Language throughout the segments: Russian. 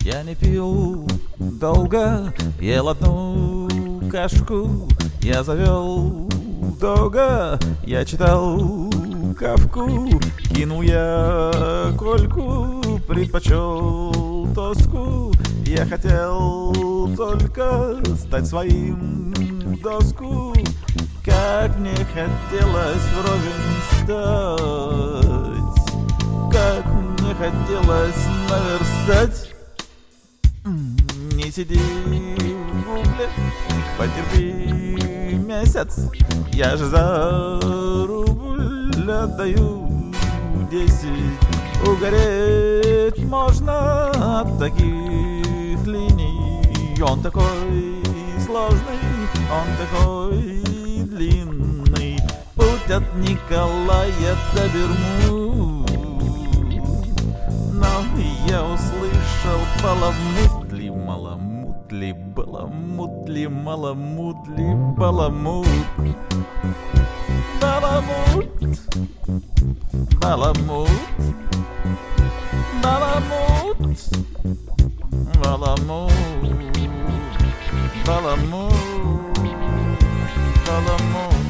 Я не пил долго, ел одну кашку. Я завел долго, я читал Кавку. Кинул я Кольку, предпочел тоску. Я хотел только стать своим доску. Как мне хотелось вровень стать, как мне хотелось наверстать. Не сиди в гугле, потерпи месяц. Я же за рубль отдаю 10. Угореть можно от таких линий. Он такой сложный, он такой длинный. Путь от Николая до Бермуд. Но я услышал баламутли, маламутли, баламутли, маламутли, баламут. Баламут, баламут, баламут, баламут, баламут, баламут.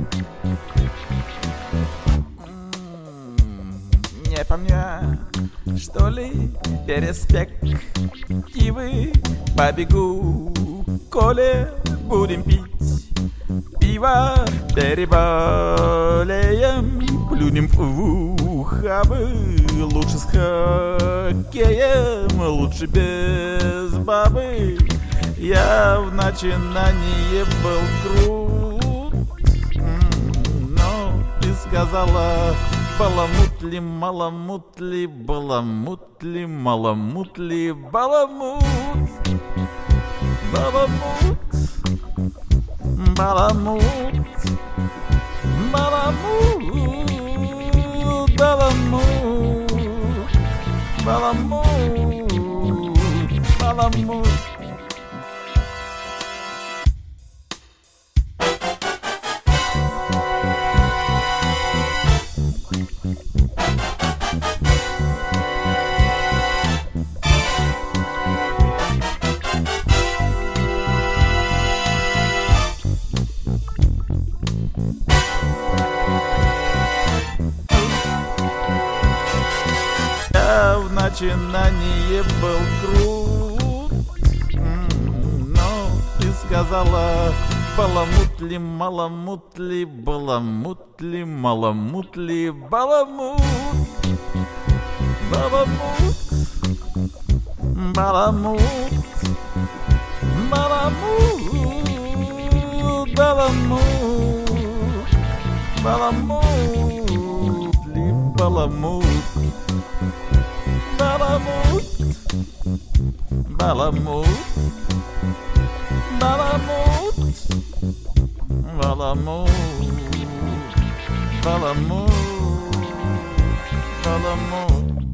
Не помню, что ли, перспективы. Побегу к Коле, будем пить пиво, переболеем, плюнем в ухабы. Лучше с хоккеем, лучше без бабы. Я в начинании был крут, но ты сказала баламутли, маламутли, баламутли, маламутли, баламут. Баламут, баламут, баламут, баламут, баламут, баламут. В начинании был крут, но ты сказала баламутли, маламутли, баламутли, маламутли, баламут. Баламут, баламут, баламут, баламут, баламутли, баламут. Баламут, баламут, баламут, баламут, баламут, баламут.